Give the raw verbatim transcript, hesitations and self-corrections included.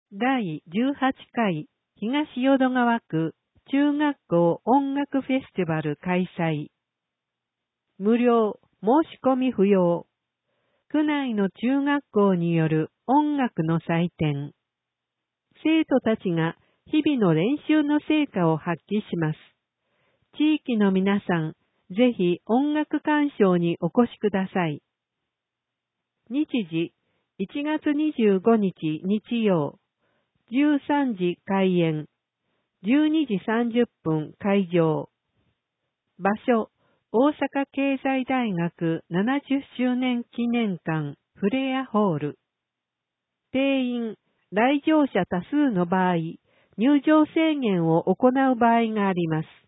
だいじゅうはちかい東淀川区中学校音楽フェスティバル開催。無料、申し込み不要。区内の中学校による音楽の祭典。生徒たちが日々の練習の成果を発揮します。地域の皆さん、ぜひ音楽鑑賞にお越しください。日時、いちがつにじゅうごにち日曜、じゅうさんじ開演、じゅうにじさんじゅっぷん会場。場所、大阪経済大学ななじゅっしゅうねん記念館フレアホール。定員、来場者多数の場合、入場制限を行う場合があります。